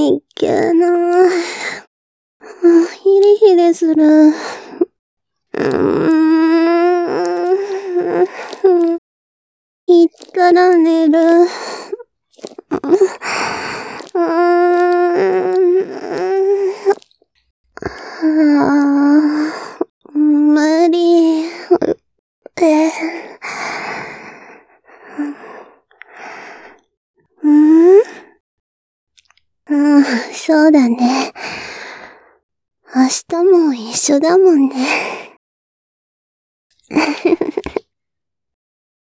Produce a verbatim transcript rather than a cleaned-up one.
いけな。ヒリヒリする。うーん。いったら寝る。うーん。無理。え。うんうん、そうだね。明日も一緒だもんね。